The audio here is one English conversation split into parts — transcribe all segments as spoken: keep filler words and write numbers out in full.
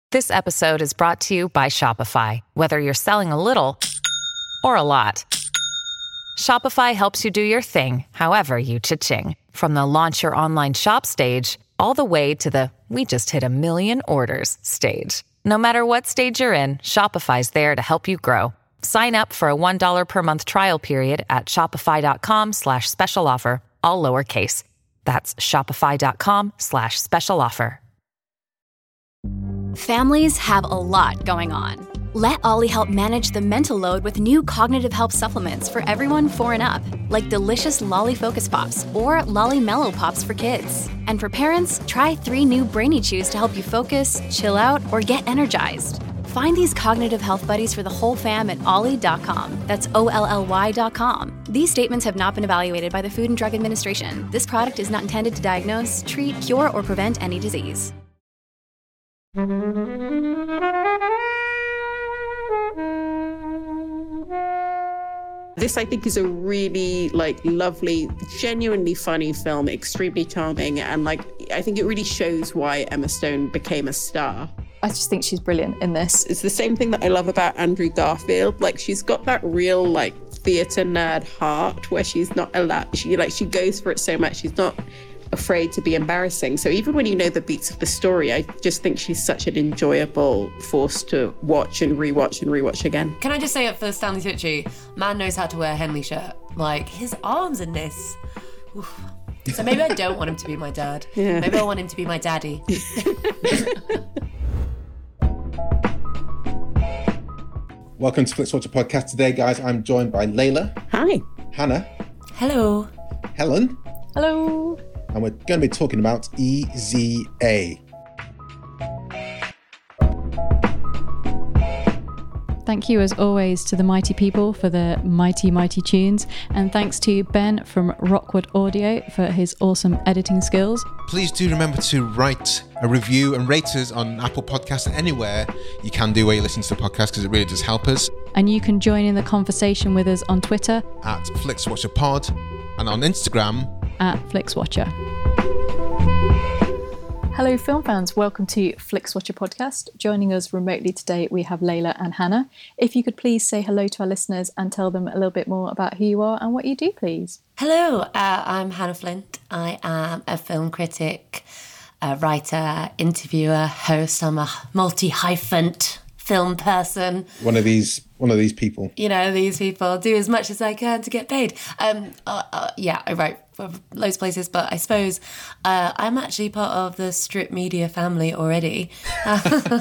This episode is brought to you by Shopify. Whether you're selling a little or a lot, Shopify helps you do your thing, however you cha-ching. From the launch your online shop stage, all the way to the we just hit a million orders stage. No matter what stage you're in, Shopify's there to help you grow. Sign up for a one dollar per month trial period at shopify.com slash special offer, all lowercase. That's shopify.com slash special offer. Families have a lot going on. Let Ollie help manage the mental load with new cognitive help supplements for everyone four and up, like delicious Lolly Focus Pops or Lolly Mellow Pops for kids. And for parents, try three new Brainy Chews to help you focus, chill out, or get energized. Find these cognitive health buddies for the whole fam at ollie dot com. That's O L L Y dot com. These statements have not been evaluated by the Food and Drug Administration. This product is not intended to diagnose, treat, cure, or prevent any disease. This, I think, is a really, like, lovely, genuinely funny film, extremely charming, and, like, I think it really shows why Emma Stone became a star. I just think she's brilliant in this. It's the same thing that I love about Andrew Garfield. Like, she's got that real, like, theatre nerd heart where she's not allowed, she, like, she goes for it so much. She's not afraid to be embarrassing. So even when you know the beats of the story, I just think she's such an enjoyable force to watch and rewatch and rewatch again. Can I just say it for Stanley Tucci, man knows how to wear a Henley shirt. Like, his arms in this. Oof. So maybe I don't want him to be my dad. Yeah. Maybe I want him to be my daddy. Welcome to FlixWatcher Podcast. Today, guys, I'm joined by Layla. Hi. Hannah. Hello. Helen. Hello. And we're going to be talking about E Z A. Thank you, as always, to the mighty people for the mighty, mighty tunes. And thanks to Ben from Rockwood Audio for his awesome editing skills. Please do remember to write a review and rate us on Apple Podcasts and anywhere you can do where you listen to the podcast, because it really does help us. And you can join in the conversation with us on Twitter at FlixWatcherPod and on Instagram at FlixWatcher. Hello film fans, welcome to FlixWatcher Podcast. Joining us remotely today we have Layla and Hannah. If you could please say hello to our listeners and tell them a little bit more about who you are and what you do, please. Hello, uh, I'm Hannah Flint. I am a film critic, a writer, interviewer, host. I'm a multi-hyphant film person. One of these one of these people. You know, these people. Do as much as I can to get paid. Um, uh, uh, yeah, I write for loads of places, but I suppose uh, I'm actually part of the Strip Media family already. um,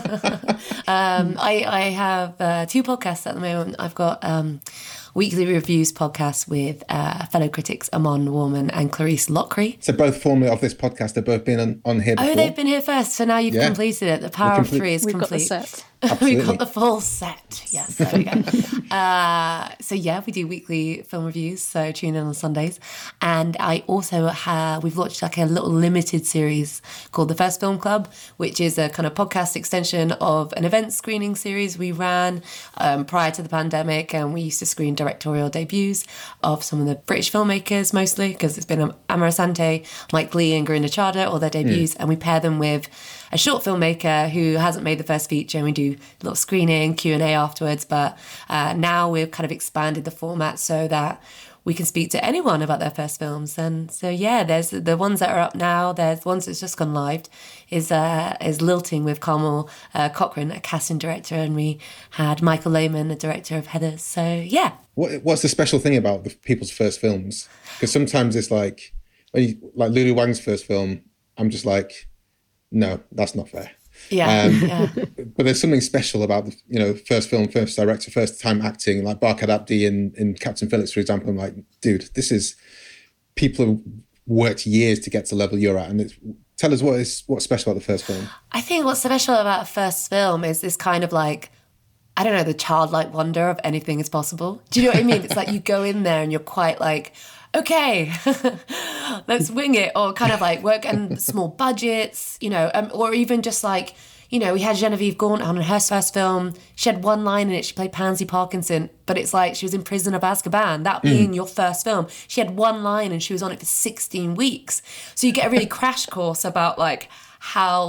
I, I have uh, two podcasts at the moment. I've got um, weekly reviews podcast with uh, fellow critics Amon Warman and Clarice Lockery. So both formerly of this podcast, they've both been on, on here before. Oh, they've been here first, so now you've yeah. completed it. The power of three is We've complete. Got the set. We've got the full set. Yes, there we go. uh, so yeah, we do weekly film reviews, so tune in on Sundays. And I also have, we've launched like a little limited series called The First Film Club, which is a kind of podcast extension of an event screening series we ran um, prior to the pandemic. And we used to screen directorial debuts of some of the British filmmakers mostly, because it's been Amara Sante, Mike Leigh and Gurinder Chadha, all their debuts. Mm. And we pair them with a short filmmaker who hasn't made the first feature, and we do a little screening, Q and A afterwards. But uh, now we've kind of expanded the format so that we can speak to anyone about their first films. And so, yeah, there's the ones that are up now. There's ones that's just gone live, is uh, is Lilting with Carmel uh, Cochran, a casting director, and we had Michael Lehman, the director of Heathers. So, yeah. What What's the special thing about the people's first films? Because sometimes it's like, when you, like Lulu Wang's first film, I'm just like, no, that's not fair. Yeah, um, yeah. But there's something special about the, you know, first film, first director, first time acting, like Barkhad Abdi in, in Captain Phillips, for example. I'm like, dude, this is, people have worked years to get to the level you're at. And it's, tell us what is what's special about the first film. I think what's special about a first film is this kind of like, I don't know, the childlike wonder of anything is possible. Do you know what I mean? It's like you go in there and you're quite like, okay, let's wing it, or kind of like work and small budgets, you know, um, or even just like, you know, we had Genevieve Gaunt on her first film. She had one line in it. She played Pansy Parkinson, but it's like she was in Prison of Azkaban. That being mm. your first film. She had one line and she was on it for sixteen weeks. So you get a really crash course about like how like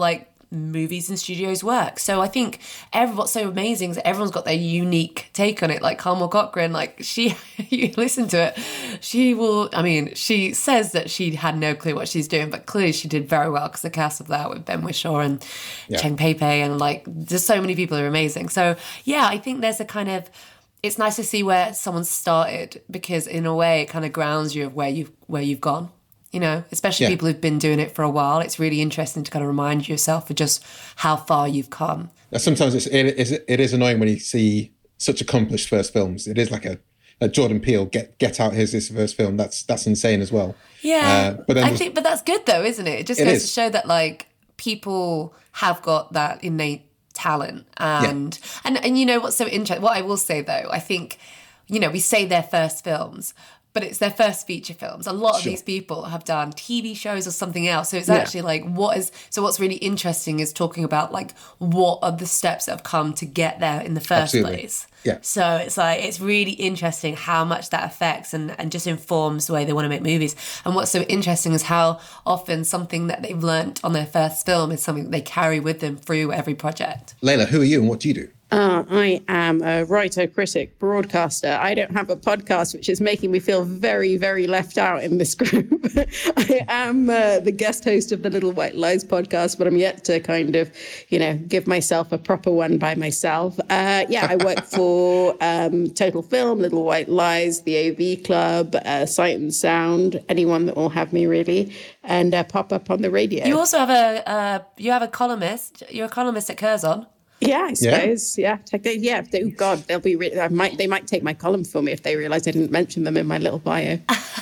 movies and studios work. So I think every, what's so amazing is that everyone's got their unique take on it. Like Carmel Cochran, like she, you listen to it, she will, I mean, she says that she had no clue what she's doing, but clearly she did very well because the cast of that with Ben Whishaw and yeah. Cheng Pei Pei and like, there's so many people who are amazing. So yeah, I think there's a kind of, it's nice to see where someone started because in a way it kind of grounds you of where you've, where you've gone. You know, especially yeah. people who've been doing it for a while. It's really interesting to kind of remind yourself of just how far you've come. Sometimes it's, it, is, it is annoying when you see such accomplished first films. It is like a, a Jordan Peele, get get out, here's his first film. That's that's insane as well. Yeah, uh, but then I think, but that's good though, isn't it? It just it goes is. to show that like people have got that innate talent. And, yeah. and, and you know what's so interesting? What I will say though, I think, you know, we say their first films, but it's their first feature films. A lot of sure. these people have done T V shows or something else. So it's yeah. actually like, what is, so what's really interesting is talking about like, what are the steps that have come to get there in the first Absolutely. place. Yeah. So it's like, it's really interesting how much that affects and, and just informs the way they want to make movies. And what's so interesting is how often something that they've learnt on their first film is something that they carry with them through every project. Layla, who are you and what do you do? Uh, I am a writer, critic, broadcaster. I don't have a podcast, which is making me feel very, very left out in this group. I am uh, the guest host of the Little White Lies podcast, but I'm yet to kind of, you know, give myself a proper one by myself. Uh, yeah, I work for um, Total Film, Little White Lies, the A V Club, uh, Sight and Sound, anyone that will have me really, and uh, pop up on the radio. You also have a uh, you have a columnist. You're a columnist at Curzon. Yeah, I suppose. Yeah, yeah. yeah. Oh God, they'll be. Re- I might. They might take my column for me if they realise I didn't mention them in my little bio.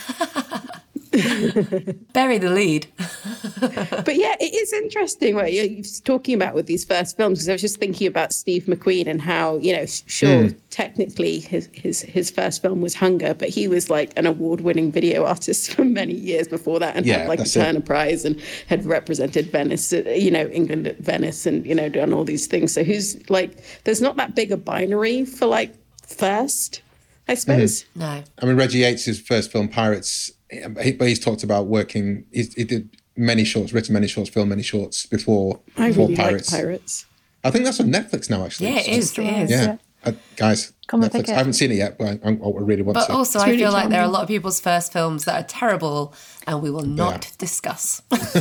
Bury the lead. But yeah, it is interesting what you're talking about with these first films, because I was just thinking about Steve McQueen and how, you know, sure, mm. technically his, his his first film was Hunger, but he was like an award-winning video artist for many years before that and yeah, had like a Turner it. Prize and had represented Venice, you know, England at Venice and, you know, done all these things. So who's like, there's not that big a binary for like first, I suppose. Mm-hmm. No. I mean, Reggie Yates' first film, Pirates, but he's talked about working, he, he did many shorts, written many shorts, filmed many shorts before, I before really Pirates. like Pirates. I think that's on Netflix now, actually. Yeah, it is. It is. Yeah. yeah. Uh, guys, Come Netflix. I haven't seen it yet, but I, I, I really want but to. But also, it's I really feel charming. like there are a lot of people's first films that are terrible and we will not yeah. discuss.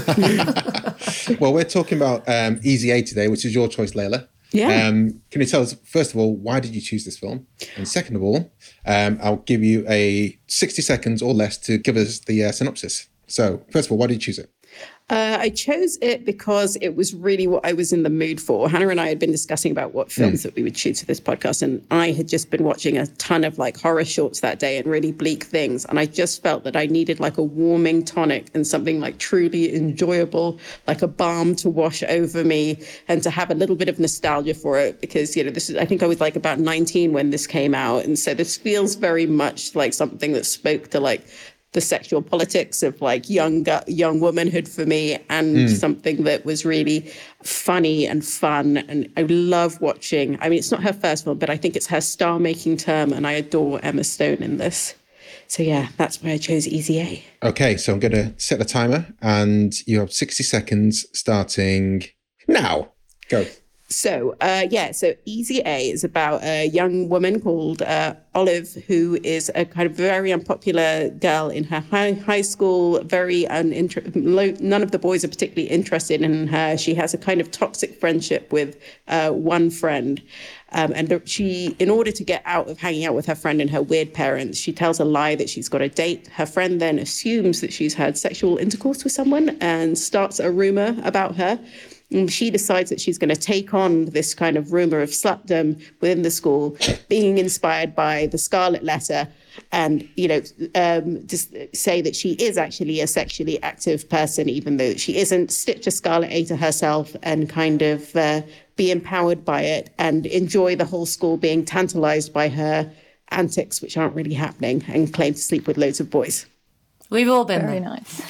Well, we're talking about um, Easy A today, which is your choice, Layla. Yeah. Um, can you tell us, first of all, why did you choose this film? And second of all, um, I'll give you a sixty seconds or less to give us the uh, synopsis. So, first of all, why did you choose it? Uh, I chose it because it was really what I was in the mood for. Hannah and I had been discussing about what films mm. that we would choose for this podcast, and I had just been watching a ton of like horror shorts that day and really bleak things, and I just felt that I needed like a warming tonic and something like truly enjoyable, like a balm to wash over me and to have a little bit of nostalgia for it, because, you know, this is, I think I was like about nineteen when this came out, and so this feels very much like something that spoke to like the sexual politics of like young young womanhood for me, and mm. something that was really funny and fun. And I love watching, I mean, it's not her first film, but I think it's her star-making term, and I adore Emma Stone in this. So yeah, that's why I chose Easy A. Okay, so I'm going to set the timer, and you have sixty seconds starting now. Go. So, uh, yeah, so Easy A is about a young woman called uh, Olive, who is a kind of very unpopular girl in her high, high school. Very uninter- None of the boys are particularly interested in her. She has a kind of toxic friendship with uh, one friend. Um, and she, in order to get out of hanging out with her friend and her weird parents, she tells a lie that she's got a date. Her friend then assumes that she's had sexual intercourse with someone and starts a rumor about her. And she decides that she's going to take on this kind of rumor of slutdom within the school, being inspired by the Scarlet Letter, and, you know, um, just say that she is actually a sexually active person, even though she isn't, stitch a Scarlet A to herself and kind of uh, be empowered by it and enjoy the whole school being tantalized by her antics, which aren't really happening, and claim to sleep with loads of boys. We've all been Very there.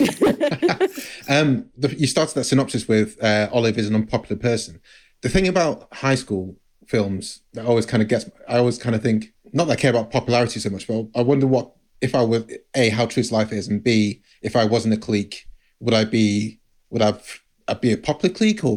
nice. um, the, you started that synopsis with uh, Olive is an unpopular person. The thing about high school films that always kind of gets, I always kind of think, not that I care about popularity so much, but I wonder what, if I were, A, how true to life is, and B, if I wasn't a clique, would I be, would I I'd be a popular clique, or would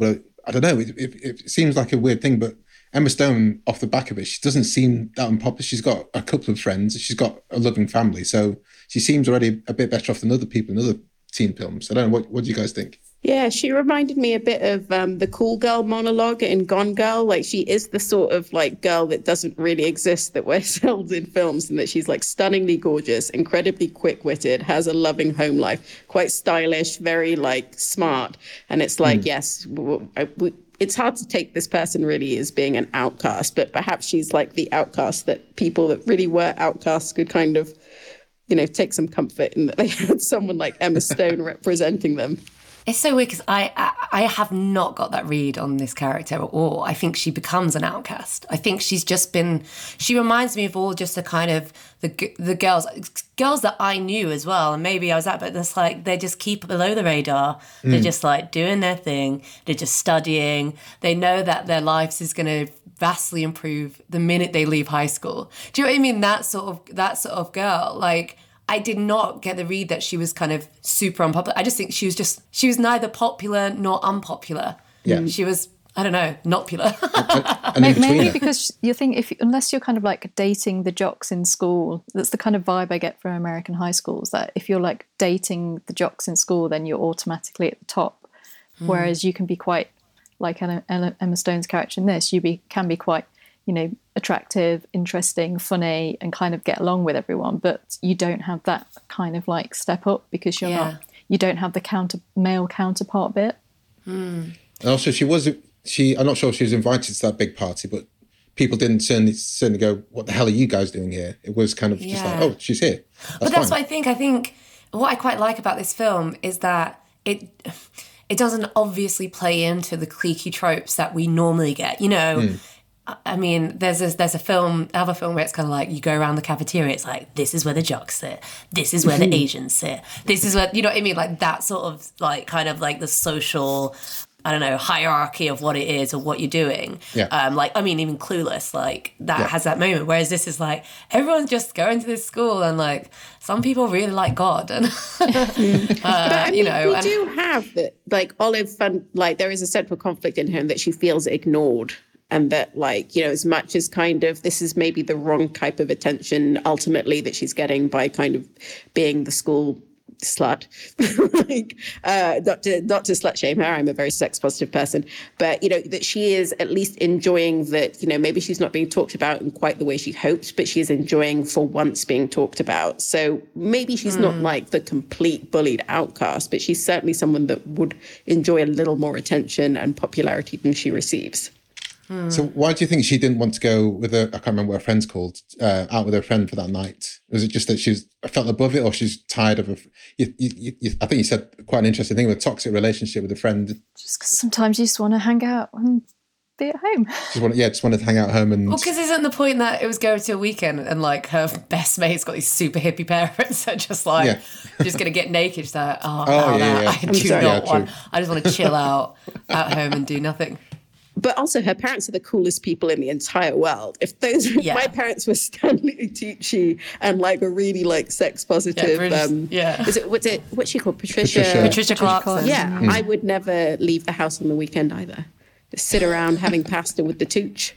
I don't know, it, it, it seems like a weird thing, but Emma Stone, off the back of it, she doesn't seem that unpopular. She's got a couple of friends. She's got a loving family. So she seems already a bit better off than other people in other teen films. I don't know. What, what do you guys think? Yeah, she reminded me a bit of um, the cool girl monologue in Gone Girl. Like, she is the sort of like girl that doesn't really exist that we're sold in films, and that she's like stunningly gorgeous, incredibly quick-witted, has a loving home life, quite stylish, very like smart. And it's like, mm. yes, w- w- it's hard to take this person really as being an outcast, but perhaps she's like the outcast that people that really were outcasts could kind of, you know, take some comfort in that they had someone like Emma Stone representing them. It's so weird because I, I I have not got that read on this character at all. I think she becomes an outcast. I think she's just been, she reminds me of all just the kind of, the the girls, girls that I knew as well. And maybe I was at, but it's like, they just keep below the radar. Mm. They're just like doing their thing. They're just studying. They know that their lives is going to vastly improve the minute they leave high school. Do you know what I mean? That sort of, that sort of girl, like, I did not get the read that she was kind of super unpopular. I just think she was just, she was neither popular nor unpopular. Yeah. She was, I don't know, not popular. maybe, maybe because you think, if unless you're kind of like dating the jocks in school, that's the kind of vibe I get from American high schools, that if you're like dating the jocks in school, then you're automatically at the top. Mm. Whereas you can be quite, like Emma Stone's character in this, you be can be quite, you know, attractive, interesting, funny, and kind of get along with everyone, but you don't have that kind of like step up because you're yeah. not, you don't have the counter male counterpart bit. Mm. And also, she was, she, I'm not sure if she was invited to that big party, but people didn't certainly, certainly go, what the hell are you guys doing here? It was kind of just yeah. like, oh, she's here. That's but that's fine. what I think. I think what I quite like about this film is that it it doesn't obviously play into the cliquey tropes that we normally get, you know. Mm. I mean, there's a, there's a film, other film where it's kind of like you go around the cafeteria, it's like, this is where the jocks sit, this is where the Asians sit, this is where, you know what I mean? Like that sort of like kind of like the social, I don't know, hierarchy of what it is or what you're doing. Yeah. Um, like, I mean, even Clueless, like that yeah. has that moment. Whereas this is like, everyone's just going to this school and like, some people really like God. And, uh, but I mean, you know. we and, do have that, like Olive, fun, like there is a central conflict in her that she feels ignored. And that, like, you know, as much as kind of this is maybe the wrong type of attention ultimately that she's getting by kind of being the school slut, like, uh, not to not to slut shame her. I'm a very sex positive person, but you know that she is at least enjoying that. You know, maybe she's not being talked about in quite the way she hoped, but she is enjoying for once being talked about. So maybe she's mm. not like the complete bullied outcast, but she's certainly someone that would enjoy a little more attention and popularity than she receives. Hmm. So why do you think she didn't want to go with her, I can't remember what her friend's called, uh, out with her friend for that night? Was it just that she was, felt above it, or she's tired of a, you, you, you, I think you said quite an interesting thing with a toxic relationship with a friend. Just because sometimes you just want to hang out and be at home. Just want, yeah, just wanted to hang out at home. And well, because isn't the point that it was going to a weekend and like her best mate's got these super hippie parents that just like, yeah. just going to get naked. She's like, oh, oh no, yeah, yeah. I do sorry. not yeah, want, I just want to chill out at home and do nothing. But also, her parents are the coolest people in the entire world. If those, yeah. my parents were Stanley Tucci and like a really like sex positive, yeah, British, um, yeah. Is it what's it? What's she called? Patricia. Patricia, Patricia Clarkson. Yeah, mm. I would never leave the house on the weekend either. Just sit around having pasta with the tooch.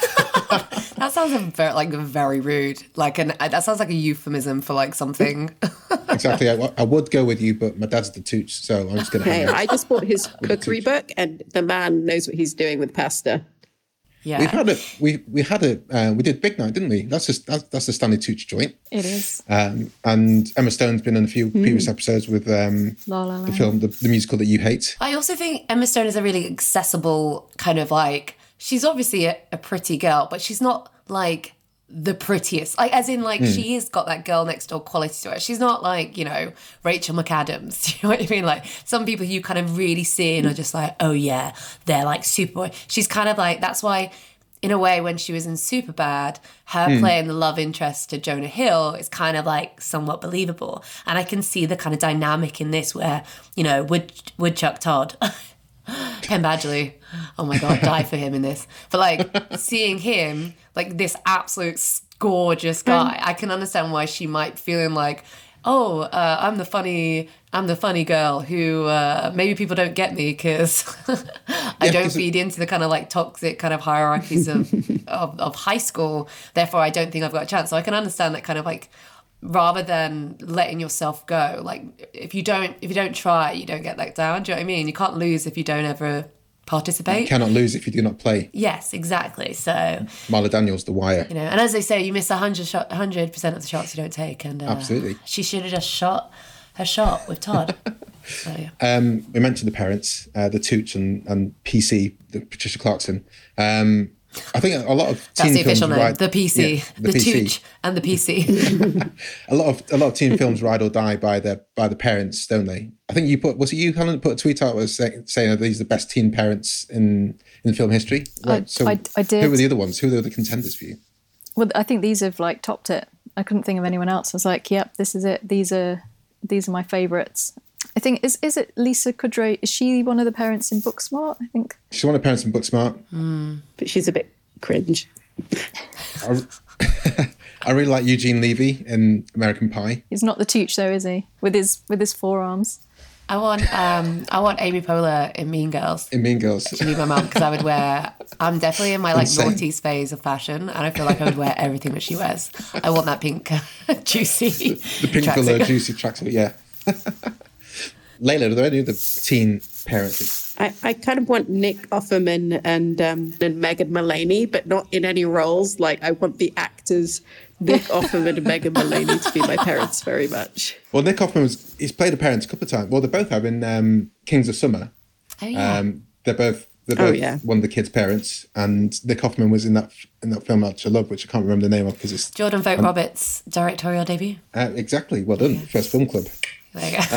That sounds a very, like very rude. Like an that sounds like a euphemism for like something. Exactly. I, I would go with you, but my dad's the tooch, so I'm just going to. Hey, I just bought his cookery book, and the man knows what he's doing with pasta. Yeah, we've had a we we had a uh, we did Big Night, didn't we? That's just that's, that's the Stanley Tucci joint. It is. Um, and Emma Stone's been in a few mm. previous episodes with um, La La Land. the film, the, the musical that you hate. I also think Emma Stone is a really accessible kind of like. She's obviously a, a pretty girl, but she's not like the prettiest. Like as in like mm. she has got that girl next door quality to her. She's not like, you know, Rachel McAdams. You know what I mean? Like some people you kind of really see and are just like, oh yeah, they're like super. She's kind of like, that's why in a way when she was in Superbad, her mm. playing the love interest to Jonah Hill is kind of like somewhat believable. And I can see the kind of dynamic in this where, you know, Wood, Woodchuck Todd, Penn Badgley, oh my God, die for him in this. But like seeing him, like this absolute gorgeous guy, I can understand why she might feeling like, oh, uh, I'm the funny, I'm the funny girl who uh, maybe people don't get me because I Yeah, don't 'cause it- feed into the kind of like toxic kind of hierarchies of, of of high school. Therefore, I don't think I've got a chance. So I can understand that kind of like, rather than letting yourself go, like if you don't if you don't try, you don't get let down. Do you know what I mean? You can't lose if you don't ever participate. You cannot lose if you do not play. Yes, exactly. So, Marla Daniels, The Wire. you know, and as they say, you miss one hundred shot, one hundred percent of the shots you don't take. And uh, Absolutely. she should have just shot her shot with Todd. So, yeah. Um, we mentioned the parents, uh, the Tooch and, and P C, the Patricia Clarkson. Um, I think a lot of That's teen the official films name, ride, the P C, yeah, the, P C. Tooch and the P C. A lot of a lot of teen films ride or die by their by the parents, don't they? I think you put was it you, Helen, that put a tweet out was say, saying that these are the best teen parents in in film history. Right? I- I- I did. Who were the other ones? Who were the contenders for you? Well, I think these have like topped it. I couldn't think of anyone else. I was like, yep, this is it. These are these are my favourites. I think is is it Lisa Kudrow? Is she one of the parents in Booksmart? I think She's one of the parents in Booksmart. But she's a bit cringe. I, I really like Eugene Levy in American Pie. he's not the Tooch though, is he? With his with his forearms. I want um, I want Amy Poehler in Mean Girls. In Mean Girls. To be my mum, because I would wear. I'm definitely in my like Insane. noughties phase of fashion, and I feel like I would wear everything that she wears. I want that pink, juicy, The pink tracksuit. colour juicy tracksuit, yeah. Layla, are there any other teen parents? I, I kind of want Nick Offerman and um, and Megan Mullany, but not in any roles. Like I want the actors Nick Offerman and Megan Mullany to be my parents very much. Well, Nick Offerman was, he's played a parent a couple of times. Well, they both have in um, Kings of Summer. Oh yeah. Um, they're both they're Oh, both yeah. one of the kids' parents, and Nick Offerman was in that in that film which I love, which I can't remember the name of because it's Jordan Vogt Roberts' directorial debut. uh, exactly well done. First film club. There you go.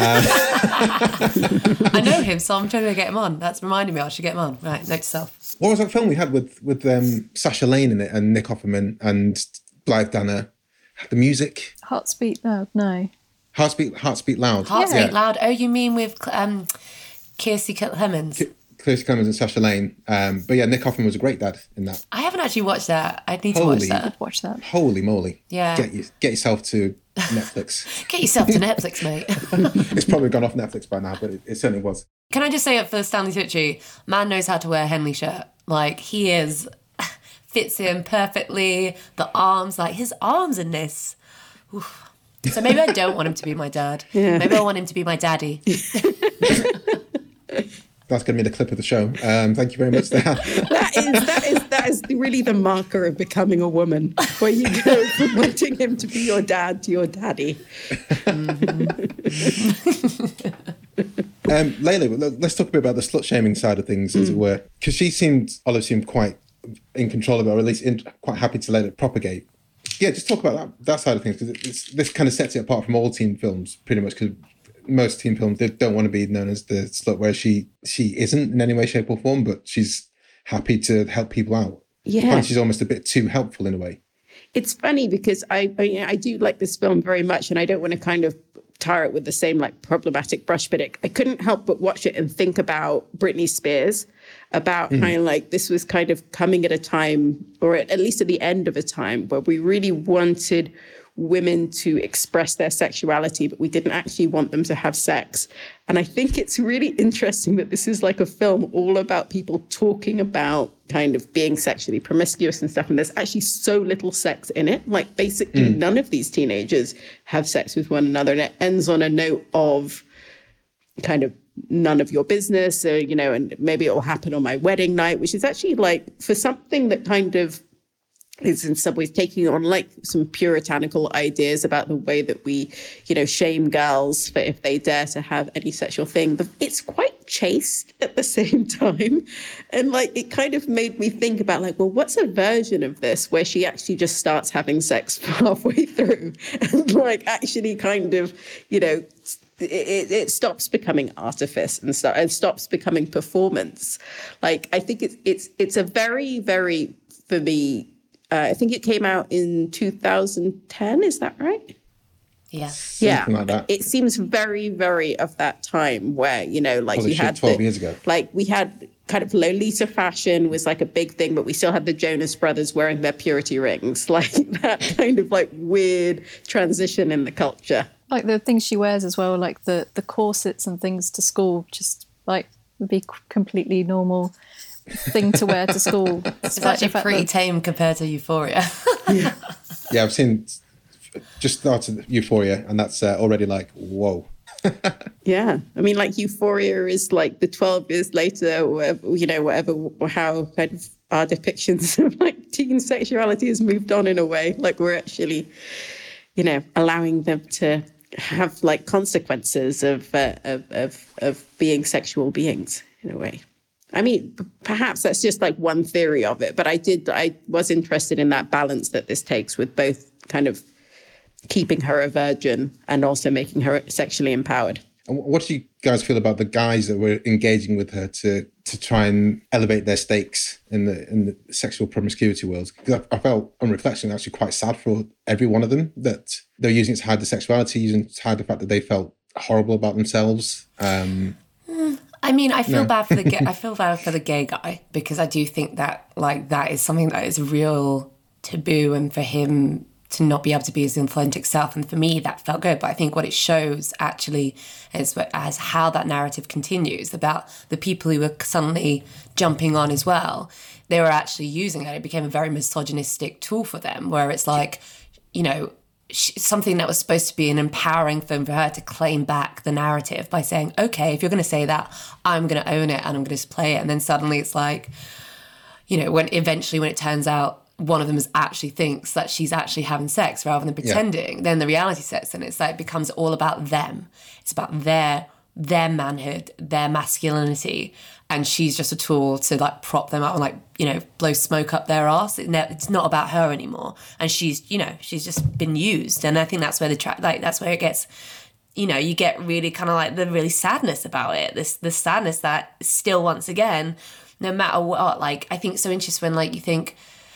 I know him, so I'm trying to get him on. That's reminding me I should get him on. Right, note to self. What was that film we had with with um, Sasha Lane in it and Nick Offerman and Blythe Danner? The music, Heartbeat no, no. Heartbeat, Heartbeat Loud. Hearts Yeah. Beat Loud. Oh, you mean with um, Kiersey Clemens? Kirsty Clemens and Sasha Lane. Um, but yeah, Nick Offerman was a great dad in that. I haven't actually watched that. I need to watch Holy- that. Watch that. Holy moly! Yeah. get you, get yourself to Netflix. Get yourself to Netflix, mate. It's probably gone off Netflix by now, but it, it certainly was. Can I just say it for Stanley Tucci? Man knows how to wear a Henley shirt. Like, he is, fits him perfectly. The arms, like, his arms in this. Oof. So maybe I don't want him to be my dad. Yeah. Maybe I want him to be my daddy. That's going to be the clip of the show. Um, thank you very much there. That is that is that is really the marker of becoming a woman, where you go from wanting him to be your dad to your daddy. Um, Layla, look, let's talk a bit about the slut shaming side of things, as it were, because she seemed, Olive seemed quite in control of it, or at least in, quite happy to let it propagate. Yeah, just talk about that that side of things, because this kind of sets it apart from all teen films, pretty much, because most teen films they don't want to be known as the slut, where she she isn't in any way, shape, or form, but she's happy to help people out. Yeah. And she's almost a bit too helpful in a way. It's funny because I, I I do like this film very much, and I don't want to kind of tar it with the same like problematic brush, but it, I couldn't help but watch it and think about Britney Spears, about Mm. kind of like this was kind of coming at a time, or at, at least at the end of a time, where we really wanted women to express their sexuality, but we didn't actually want them to have sex. And I think it's really interesting that this is like a film all about people talking about kind of being sexually promiscuous and stuff. And there's actually so little sex in it. Like basically none of these teenagers have sex with one another. And it ends on a note of kind of none of your business, or, you know, and maybe it will happen on my wedding night, which is actually like for something that kind of is in some ways taking on like some puritanical ideas about the way that we, you know, shame girls for if they dare to have any sexual thing. But it's quite chaste at the same time. And like, it kind of made me think about like, well, what's a version of this where she actually just starts having sex halfway through and like actually kind of, you know, It, it stops becoming artifice and stuff, and stops becoming performance. Like, I think it's it's it's a very, very, for me, uh, I think it came out in two thousand ten. Is that right? Yeah. Yeah. Like that. It seems very, very of that time where, you know, like Holy you shit, had twelve the, years ago. Like we had kind of Lolita fashion was like a big thing, but we still had the Jonas Brothers wearing their purity rings. Like that kind of like weird transition in the culture. Like the things she wears as well, like the, the corsets and things to school, just like would be completely normal thing to wear to school. It's actually pretty that... tame compared to Euphoria. yeah. yeah, I've seen just started Euphoria, and that's uh, already like, whoa. Yeah, I mean, like Euphoria is like the twelve years later, or whatever, you know, whatever, or how kind of our depictions of like teen sexuality has moved on in a way. Like we're actually, you know, allowing them to have like consequences of uh, of, of of being sexual beings in a way. I mean, perhaps that's just like one theory of it, but I did, I was interested in that balance that this takes with both kind of keeping her a virgin and also making her sexually empowered. And what do you guys feel about the guys that were engaging with her to to try and elevate their stakes in the in the sexual promiscuity world? Because I, I felt, on reflection, actually quite sad for every one of them that they're using it to hide the sexuality, using it to hide the fact that they felt horrible about themselves. Um, I mean, I feel no. bad for the gay, I feel bad for the gay guy, because I do think that like that is something that is real taboo, and for him to not be able to be his authentic self. And for me, that felt good. But I think what it shows actually is as how that narrative continues about the people who were suddenly jumping on as well. They were actually using it. It became a very misogynistic tool for them, where it's like, you know, something that was supposed to be an empowering thing for her to claim back the narrative by saying, okay, if you're going to say that, I'm going to own it and I'm going to display it. And then suddenly it's like, you know, when eventually when it turns out one of them is actually thinks that she's actually having sex rather than pretending, yeah. then the reality sets in. It's like it becomes all about them. It's about their their manhood, their masculinity, and she's just a tool to like prop them up and like, you know, blow smoke up their arse. It, it's not about her anymore, and she's, you know, she's just been used. And I think that's where the track, like that's where it gets, you know, you get really kind of like the really sadness about it. This the sadness that still, once again, no matter what, like I think so interesting when like you think.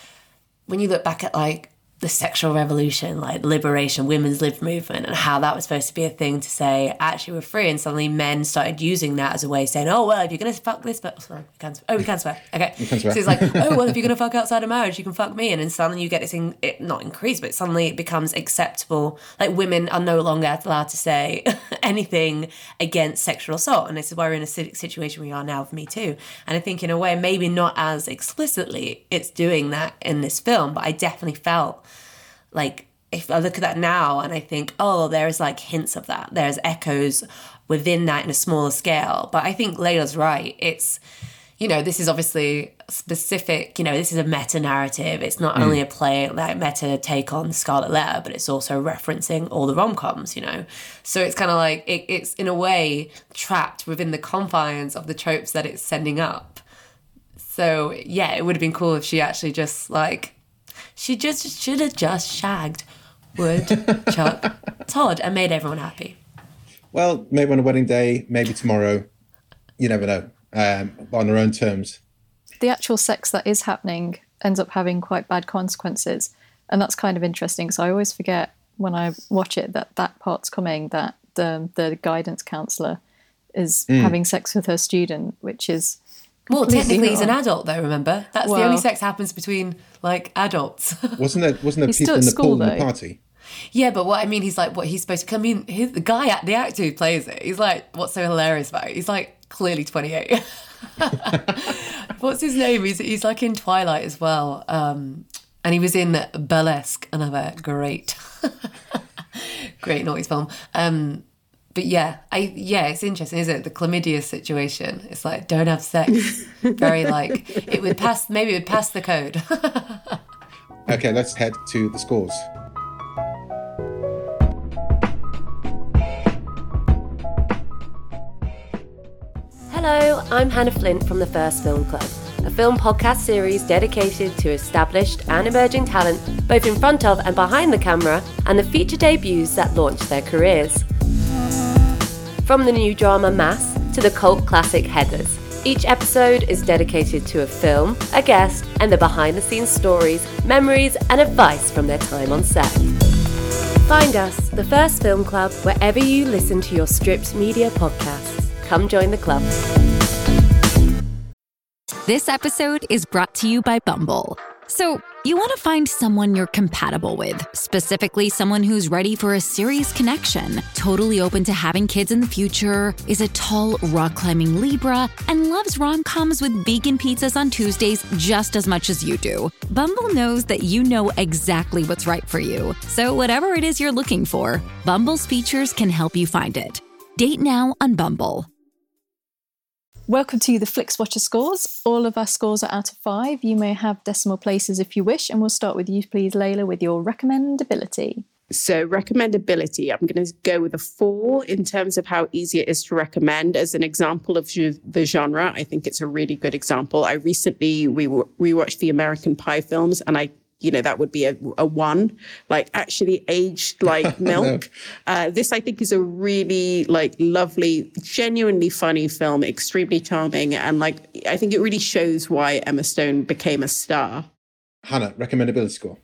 When you look back at like the sexual revolution, like liberation, women's lib movement, and how that was supposed to be a thing to say, actually we're free, and suddenly men started using that as a way of saying, oh, well, if you're going to fuck this, but sorry, we can't, oh, we can swear. Okay. We can swear. So it's like, oh, well, if you're going to fuck outside of marriage, you can fuck me. And then suddenly you get this thing, it not increase, but suddenly it becomes acceptable. Like women are no longer allowed to say anything against sexual assault. And this is why we're in a situation we are now with Me Too. And I think in a way, maybe not as explicitly it's doing that in this film, but I definitely felt like if I look at that now and I think, oh, there's like hints of that. There's echoes within that in a smaller scale. But I think Layla's right. It's, you know, this is obviously specific, you know, this is a meta narrative. It's not mm. only a play, like meta take on Scarlet Letter, but it's also referencing all the rom-coms, you know. So it's kind of like, it, it's in a way trapped within the confines of the tropes that it's sending up. So yeah, it would have been cool if she actually just like, She just should have just shagged Woodchuck Todd and made everyone happy. Well, maybe on a wedding day, maybe tomorrow. You never know. Um, on their own terms. The actual sex that is happening ends up having quite bad consequences. And that's kind of interesting. So I always forget when I watch it that that part's coming, that the, the guidance counsellor is mm. having sex with her student, which is... Well, technically he's an adult though, remember? That's well, the only sex happens between, like, adults. Wasn't there, wasn't there people in the school, pool in the party? Yeah, but what I mean, he's like, what he's supposed to come in, his, the guy, the actor who plays it, he's like, what's so hilarious about it? He's like, clearly twenty-eight. What's his name? He's, he's like in Twilight as well. Um, and he was in Burlesque, another great, great noughties film. Um, But yeah, I yeah, it's interesting, isn't it? The chlamydia situation. It's like, don't have sex. Very like, it would pass, maybe it would pass the code. Okay, let's head to the scores. Hello, I'm Hannah Flint from the First Film Club, a film podcast series dedicated to established and emerging talent, both in front of and behind the camera, and the feature debuts that launch their careers. From the new drama Mass to the cult classic Heathers, each episode is dedicated to a film, a guest, and the behind-the-scenes stories, memories, and advice from their time on set. Find us, The First Film Club, wherever you listen to your Stripped Media podcasts. Come join the club. This episode is brought to you by Bumble. So, you want to find someone you're compatible with, specifically someone who's ready for a serious connection, totally open to having kids in the future, is a tall, rock-climbing Libra, and loves rom-coms with vegan pizzas on Tuesdays just as much as you do. Bumble knows that you know exactly what's right for you. So whatever it is you're looking for, Bumble's features can help you find it. Date now on Bumble. Welcome to the FlixWatcher scores. All of our scores are out of five. You may have decimal places if you wish, and we'll start with you, please, Layla, with your recommendability. So recommendability, I'm going to go with a four in terms of how easy it is to recommend. As an example of the genre, I think it's a really good example. I recently we rewatched the American Pie films, and I you know, that would be a, a one, like actually aged like milk. no. uh, this, I think, is a really like lovely, genuinely funny film, extremely charming. And like, I think it really shows why Emma Stone became a star. Hannah, recommendability score?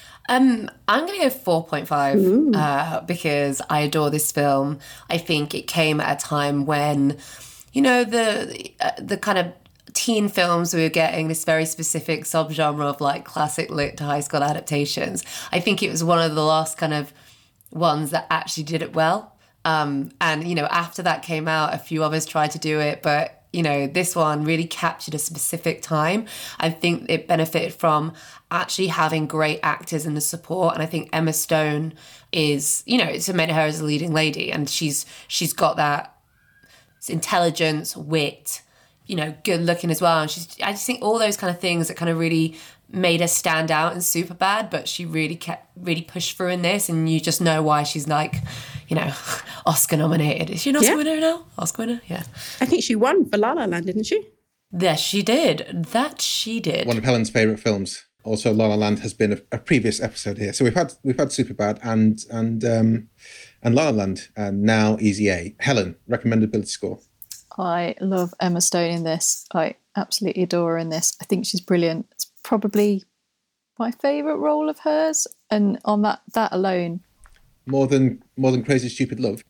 Um, I'm going to go four point five uh, because I adore this film. I think it came at a time when, you know, the uh, the kind of teen films we were getting, this very specific subgenre of like classic lit to high school adaptations. I think it was one of the last kind of ones that actually did it well. Um, and, you know, after that came out, a few others tried to do it, but, you know, this one really captured a specific time. I think it benefited from actually having great actors in the support. And I think Emma Stone is, you know, cemented her as a leading lady, and she's she's got that intelligence, wit, you know, good looking as well. And she's, I just think all those kind of things that kind of really made her stand out in Superbad, but she really kept, really pushed through in this. And you just know why she's like, you know, Oscar nominated. Is she an Oscar yeah. winner now? Oscar winner? Yeah. I think she won for La La Land, didn't she? Yes, she did. That she did. One of Helen's favourite films. Also, La La Land has been a, a previous episode here. So we've had we've had Superbad and and um, and La La Land, and now Easy A. Helen, recommendability score? I love Emma Stone in this. I absolutely adore her in this. I think she's brilliant. It's probably my favourite role of hers. And on that that alone. More than more than Crazy Stupid Love?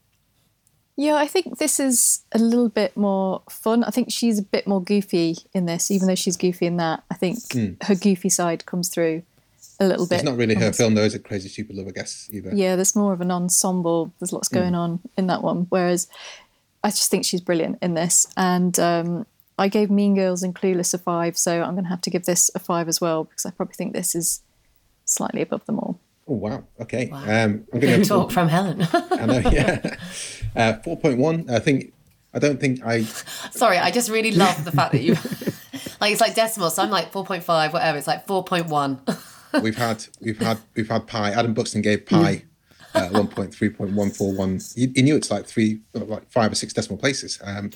Yeah, I think this is a little bit more fun. I think she's a bit more goofy in this, even though she's goofy in that. I think mm. her goofy side comes through a little bit. It's not really her film, though, is it? Crazy Stupid Love, I guess, either. Yeah, there's more of an ensemble. There's lots going mm. on in that one. Whereas I just think she's brilliant in this. And um, I gave Mean Girls and Clueless a five, so I'm going to have to give this a five as well, because I probably think this is slightly above them all. Oh, wow. Okay. Wow. Um, I'm going to talk from Helen. I know, yeah. Uh, four point one. I think, I don't think I... Sorry, I just really love the fact that you... like, it's like decimal, so I'm like four point five, whatever. It's like four point one. we've had, we've had, we've had Pi. Adam Buxton gave Pi uh, one point three point one four one. He, he knew it's like three, like five or six decimal places. Um,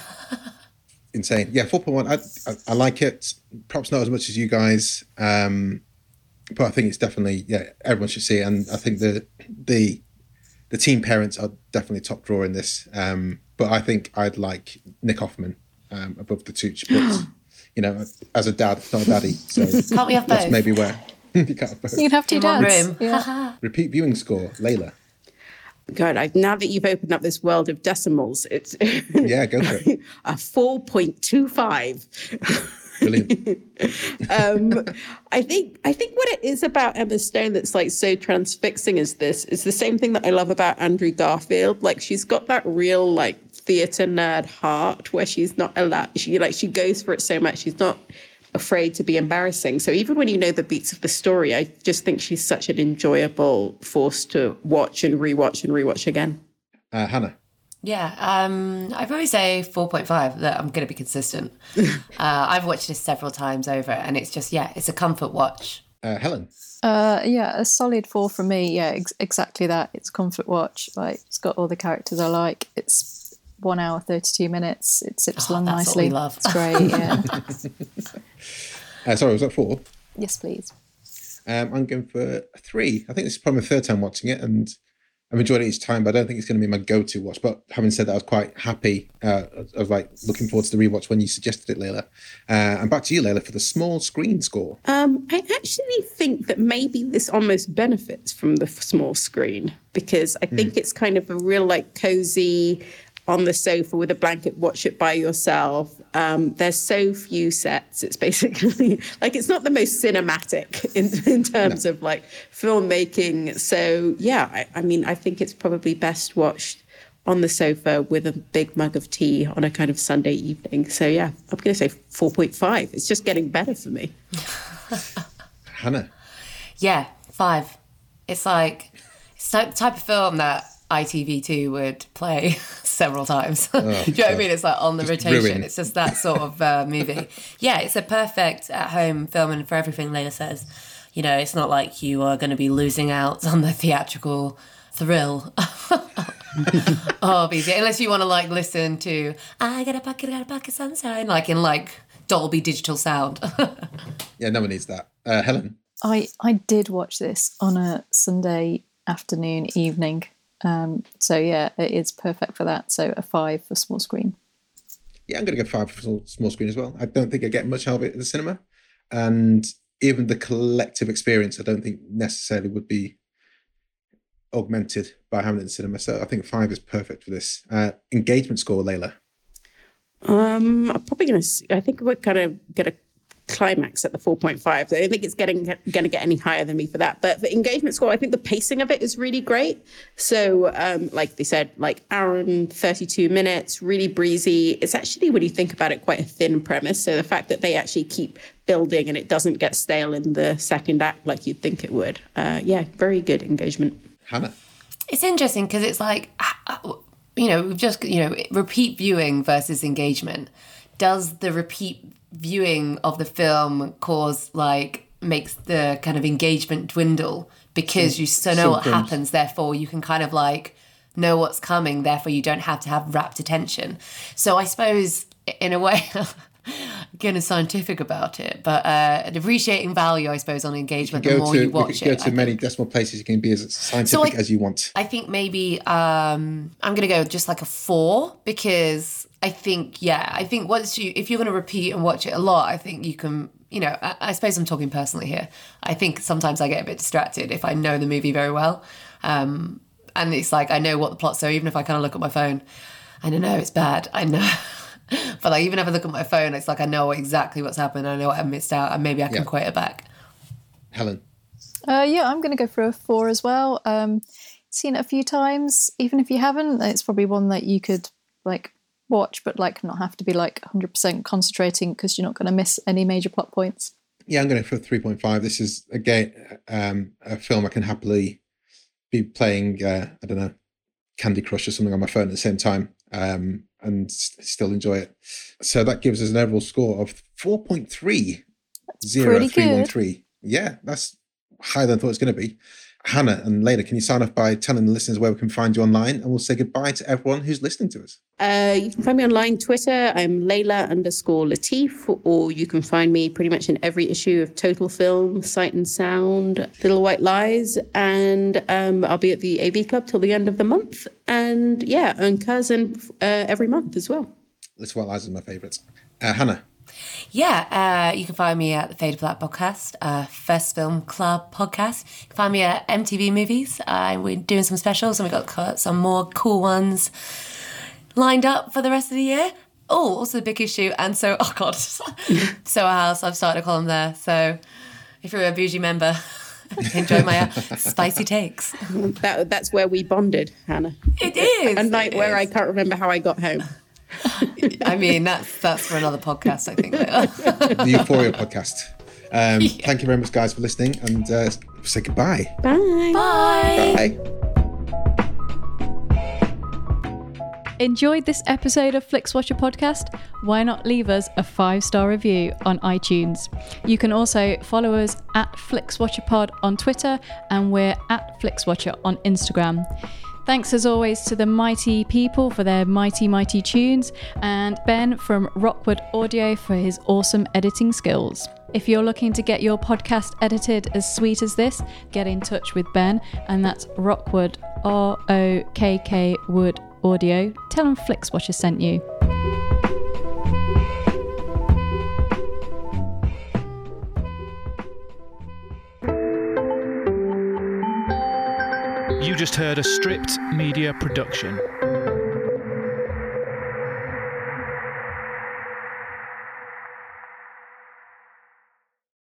insane. Yeah, four point one. I, I, I like it. Perhaps not as much as you guys. Um, But I think it's definitely, yeah, everyone should see it. And I think the the the teen parents are definitely top drawer in this. Um, but I think I'd like Nick Offerman um, above the Tooch. But, you know, as a dad, not a daddy. So can't we have both? That's maybe where you can't have both. You can have two dads. Yeah. Repeat viewing score, Layla. God, I, now that you've opened up this world of decimals, it's yeah, go for it. A four point two five. Brilliant. um, I think I think what it is about Emma Stone that's like so transfixing is this. It's the same thing that I love about Andrew Garfield. Like she's got that real like theatre nerd heart where she's not allowed. She like she goes for it so much. She's not afraid to be embarrassing. So even when you know the beats of the story, I just think she's such an enjoyable force to watch and rewatch and rewatch again. Uh, Hannah. Yeah, um, I'd probably say four point five. That I'm going to be consistent. uh, I've watched this several times over, and it's just, yeah, it's a comfort watch. Uh, Helen? Uh, yeah, a solid four from me. Yeah, ex- exactly that. It's a comfort watch. Like, it's got all the characters I like. It's one hour, thirty-two minutes. It sips oh, along that's nicely. What we love. It's great, yeah. uh, sorry, was that four? Yes, please. Um, I'm going for three. I think this is probably my third time watching it, and I've enjoyed it each time, but I don't think it's going to be my go-to watch. But having said that, I was quite happy. Uh, I was like looking forward to the rewatch when you suggested it, Layla. Uh, and back to you, Layla, for the small screen score. Um, I actually think that maybe this almost benefits from the small screen, because I think mm. it's kind of a real like cozy on the sofa with a blanket, watch it by yourself. Um, there's so few sets. It's basically like, it's not the most cinematic in, in terms no. of like filmmaking. So yeah, I, I mean, I think it's probably best watched on the sofa with a big mug of tea on a kind of Sunday evening. So yeah, I'm going to say four point five. It's just getting better for me. Hannah. Yeah, five. It's like, it's the type of film that I T V two would play several times. Oh, Do you know what I mean? It's like on the just rotation. Ruined. It's just that sort of uh, movie. Yeah, it's a perfect at-home film, and for everything Layla says, you know, it's not like you are going to be losing out on the theatrical thrill. Oh, B J, unless you want to like listen to I got a bucket, got a bucket sunshine, like in like Dolby Digital sound. Yeah, no one needs that. Uh, Helen? I, I did watch this on a Sunday afternoon, evening. Um, so yeah, it is perfect for that. So a five for small screen. Yeah, I'm going to go five for small screen as well. I don't think I get much out of it in the cinema. And even the collective experience, I don't think necessarily would be augmented by having it in the cinema. So I think five is perfect for this. Uh, engagement score, Layla? Um, I'm probably going to, I think we're going to get a climax at the four point five. So I don't think it's getting going to get any higher than me for that. But the engagement score, I think the pacing of it is really great. So um, like they said, like hour and thirty-two minutes, really breezy. It's actually, when you think about it, quite a thin premise. So the fact that they actually keep building and it doesn't get stale in the second act like you'd think it would. Uh, yeah, very good engagement. Hannah? It's interesting because it's like, you know, we've just, you know, repeat viewing versus engagement. Does the repeat viewing of the film cause like makes the kind of engagement dwindle because you so know what happens, therefore you can kind of like know what's coming, therefore you don't have to have rapt attention. So I suppose in a way getting scientific about it, but uh appreciating value, I suppose, on engagement the more to, you watch go it. to I many think. decimal places you can be as scientific so I, as you want. I think maybe um I'm gonna go just like a four, because I think, yeah, I think once you, if you're going to repeat and watch it a lot, I think you can, you know, I, I suppose I'm talking personally here. I think sometimes I get a bit distracted if I know the movie very well. Um, and it's like, I know what the plot's, so even if I kind of look at my phone, I don't know, it's bad, I know. But like, even if I look at my phone, it's like, I know exactly what's happened, I know what I've missed out, and maybe I can yeah. quote it back. Helen? Uh, yeah, I'm going to go for a four as well. Um, seen it a few times. Even if you haven't, it's probably one that you could, like, watch, but like not have to be like one hundred percent concentrating because you're not going to miss any major plot points. Yeah, I'm going to for three point five. This is, again, um, a film I can happily be playing, uh, I don't know, Candy Crush or something on my phone at the same time um, and st- still enjoy it. So that gives us an overall score of four point three. zero three one three. Yeah, that's higher than I thought it was going to be. Hannah and Layla, can you sign off by telling the listeners where we can find you online, and we'll say goodbye to everyone who's listening to us? Uh, you can find me online, Twitter. I'm Layla underscore Latif, or you can find me pretty much in every issue of Total Film, Sight and Sound, Little White Lies, and um, I'll be at the A V Club till the end of the month. And yeah, and Cousin uh, every month as well. Little White Lies is my favourite. Uh, Hannah? Yeah, uh, you can find me at the Fade of Black podcast, uh, First Film Club podcast. You can find me at M T V Movies. Uh, we're doing some specials and we've got some more cool ones lined up for the rest of the year. Oh, also the big issue. And so, oh God, Soho House, I've started a column there. So if you're a bougie member, enjoy my uh, spicy takes. That, that's where we bonded, Hannah. It is. A night where is. I can't remember how I got home. I mean, that's that's for another podcast, I think. The Euphoria podcast. Um, yeah. Thank you very much, guys, for listening, and uh, say goodbye. Bye. Bye. Bye. Enjoyed this episode of FlixWatcher podcast? Why not leave us a five-star review on iTunes? You can also follow us at FlixWatcherPod on Twitter, and we're at FlixWatcher on Instagram. Thanks as always to the mighty people for their mighty, mighty tunes, and Ben from Rockwood Audio for his awesome editing skills. If you're looking to get your podcast edited as sweet as this, get in touch with Ben, and that's Rockwood, R O K K Wood Audio. Tell him Flixwatcher sent you. You just heard a Stripped Media production.